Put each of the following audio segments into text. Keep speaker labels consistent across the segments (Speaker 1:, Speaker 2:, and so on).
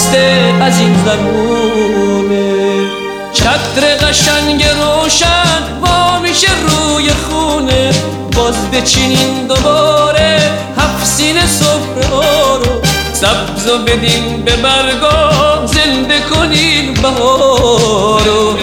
Speaker 1: خسته از این زمونه. چتر قشنگ روشن وا میشه روی خونه، باز بچینین دوباره 7 سینه سفره ها رو، سبز و بدین به برگا، زنده کنین بهارو.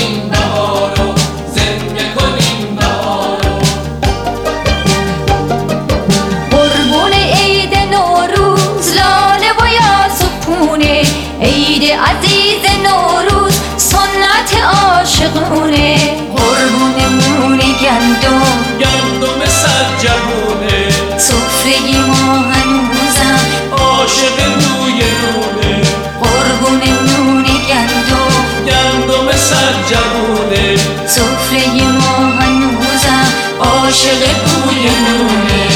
Speaker 2: قربون عید نوروز لاله و یاس و پونه، عید عزیز نوروز سنت عاشقونه. قربون مون گندم
Speaker 1: سرجمونه،
Speaker 2: سفره ما هنوزم
Speaker 1: عاشق روی نونه.
Speaker 2: قربون نون گندم
Speaker 1: سرجمونه،
Speaker 2: سفره ما هنوزم عاشق بوی نونه.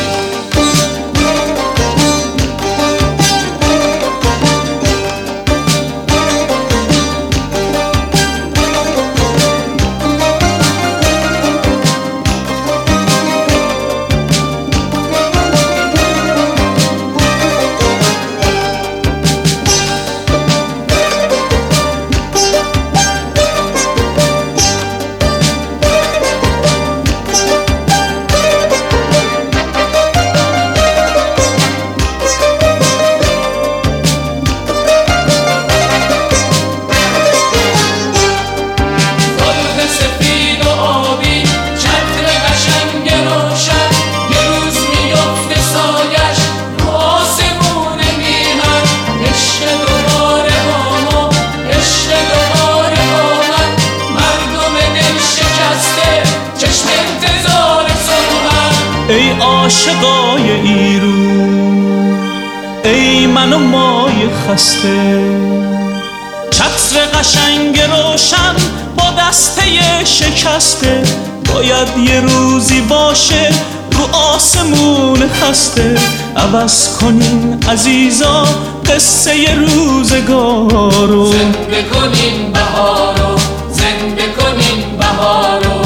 Speaker 1: ای عاشقای ایرون، ای من و مای خسته، چتر قشنگ روشن با دسته شکسته، باید یه روزی باشه رو آسمون خسته. عوض کنین عزیزا قصه روزگارو،
Speaker 3: زنده کنین بهارو، زنده کنین بهارو.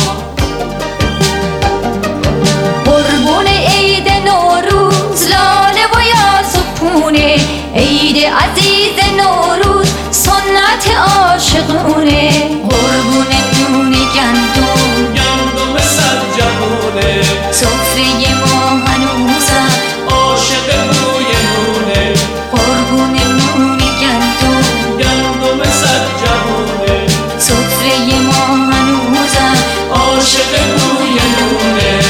Speaker 2: قربون عید نوروز لاله و یاس و پونه، عید عزیز نوروز سنت عاشقونه. قربون نون گندم
Speaker 1: سرجمونه،
Speaker 2: سفره ما هنوزم
Speaker 1: عاشق روی نونه.
Speaker 2: قربون نون گندم
Speaker 1: سرجمونه،
Speaker 2: سفره ما هنوزم
Speaker 1: عاشق روی نونه.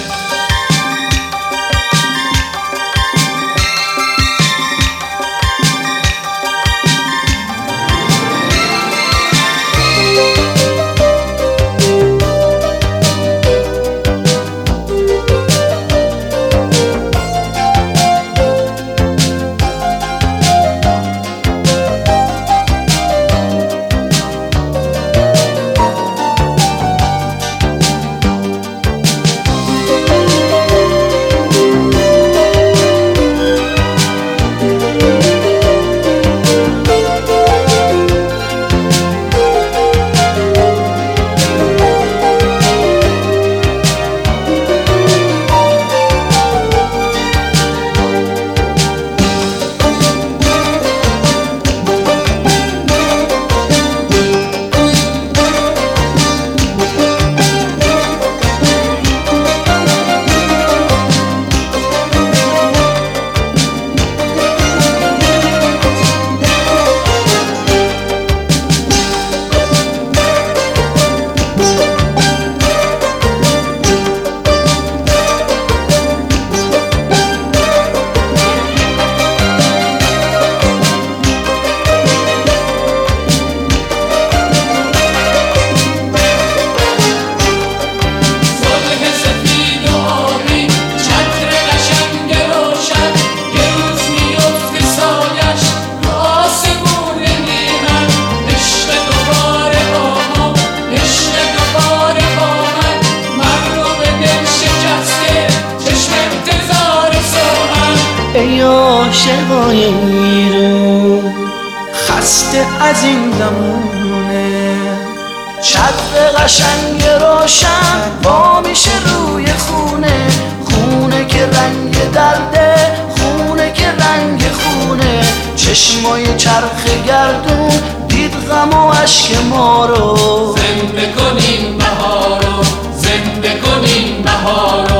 Speaker 4: ای عاشقای ایرون، خسته از این زمونه، چتر قشنگ روشن وا میشه روی خونه، خونه که رنگ درده، خونه که رنگ خونه، چشمای چرخ گردون دید غم و عشق ما رو.
Speaker 3: زنده کنین بهارو، زنده کنین بهارو.